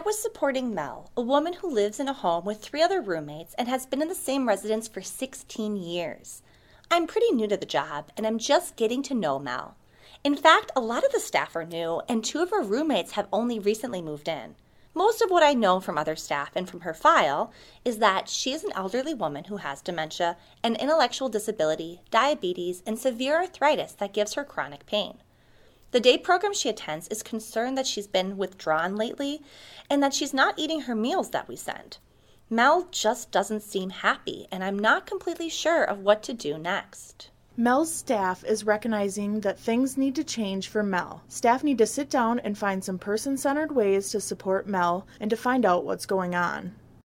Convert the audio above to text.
I was supporting Mel, a woman who lives in a home with 3 other roommates and has been in the same residence for 16 years. I'm pretty new to the job, and I'm just getting to know Mel. In fact, a lot of the staff are new, and 2 of her roommates have only recently moved in. Most of what I know from other staff and from her file is that she is an elderly woman who has dementia, an intellectual disability, diabetes, and severe arthritis that gives her chronic pain. The day program she attends is concerned that she's been withdrawn lately and that she's not eating her meals that we send. Mel just doesn't seem happy, and I'm not completely sure of what to do next. Mel's staff is recognizing that things need to change for Mel. Staff need to sit down and find some person-centered ways to support Mel and to find out what's going on.